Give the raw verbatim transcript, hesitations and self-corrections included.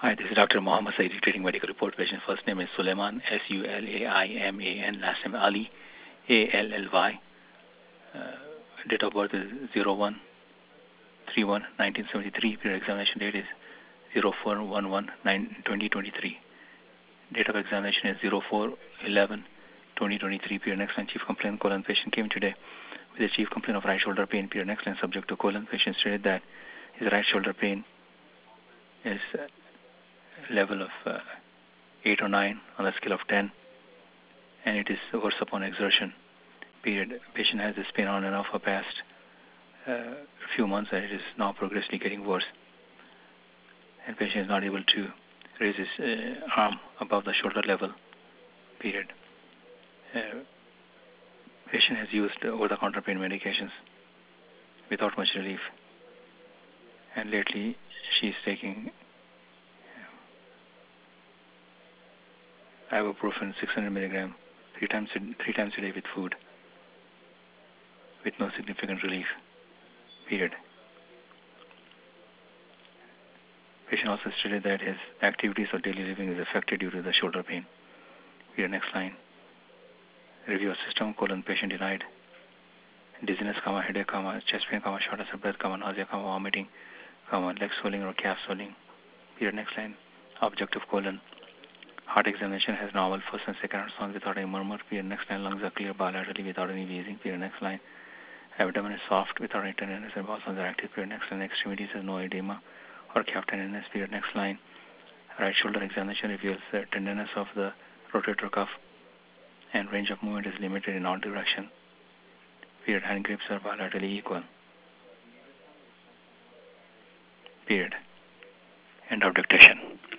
Hi, this is Doctor Mohammed Saidi, treating medical report patient. First name is Suleiman, S U L A I M A N. Last name Ali, A L L Y. Uh, date of birth is zero one three one nineteen seventy-three. Period examination date is zero four one one twenty twenty-three. Date of examination is zero four eleven twenty twenty-three. Period next line. Chief complaint colon patient came today with a chief complaint of right shoulder pain. Period next line. Subject to colon patient stated that his right shoulder pain is uh, level of uh, eight or nine on a scale of ten, and it is worse upon exertion. Period. Patient has this pain on and off for past uh, few months, and it is now progressively getting worse. And patient is not able to raise his uh, arm above the shoulder level. Period. Uh, patient has used over-the-counter pain medications without much relief, and lately she is taking ibuprofen six hundred milligram three times a, three times a day with food, with no significant relief. Period. Patient also stated that his activities of daily living is affected due to the shoulder pain. Period. Next line. Review of system, colon, patient denied. Dizziness, comma, headache, comma, chest pain, comma, shortness of breath, comma, nausea, comma, vomiting, comma, leg swelling or calf swelling. Period. Next line. Objective colon. Heart examination has normal first and second heart sounds without any murmur. Period. Next line. Lungs are clear bilaterally without any wheezing. Period. Next line. Abdomen is soft without any tenderness and bowel sounds are active. Period. Next line. Extremities has no edema or calf tenderness. Period. Next line. Right shoulder examination reveals the tenderness of the rotator cuff and range of movement is limited in all direction. Period. Hand grips are bilaterally equal. Period. End of dictation.